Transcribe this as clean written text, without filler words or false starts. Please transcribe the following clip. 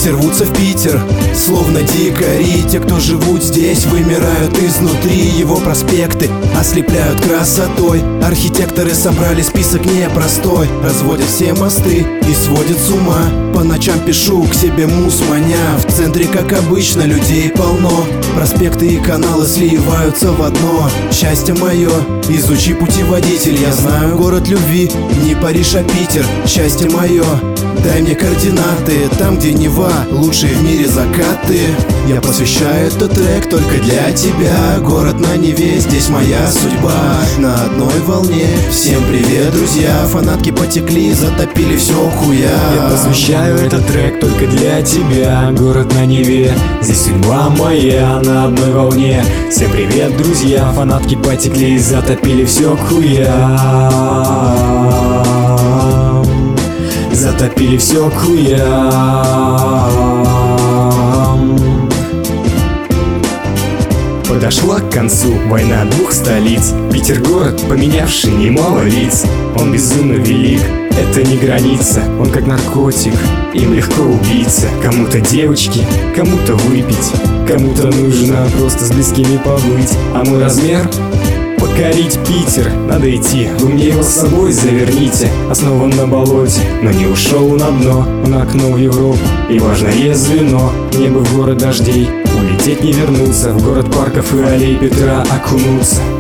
Все рвутся в Питер, словно дикари. Те, кто живут здесь, вымирают изнутри. Его проспекты ослепляют красотой. Архитекторы собрали список непростой. Разводят все мосты и сводят с ума. По ночам пишу к себе мусманя. В центре, как обычно, людей полно. Проспекты и каналы сливаются в одно. Счастье мое, изучи путеводитель. Я знаю город любви, не Париж, а Питер. Счастье мое, дай мне координаты. Там, где Нева, лучшие в мире закаты. Я посвящаю этот трек только для тебя. Город на Неве, здесь моя судьба. На одной волне, всем привет, друзья. Фанатки потекли, затопили все хуя. Я посвящаю этот трек только для тебя. Город на Неве, здесь судьба моя. На одной волне, всем привет, друзья. Фанатки потекли, затопили все хуя. Затопили все хуя. Подошла к концу война двух столиц. Питер город, поменявший немало лиц. Он безумно велик, это не граница. Он как наркотик, им легко убиться. Кому-то девочки, кому-то выпить, кому-то нужно просто с близкими побыть. А мой размер — покорить Питер. Надо идти, вы мне его с собой заверните. Основан на болоте, но не ушел на дно. Он окно в Европу и важное звено. Небо в город дождей, улететь не вернуться. В город парков и аллей Петра окунуться.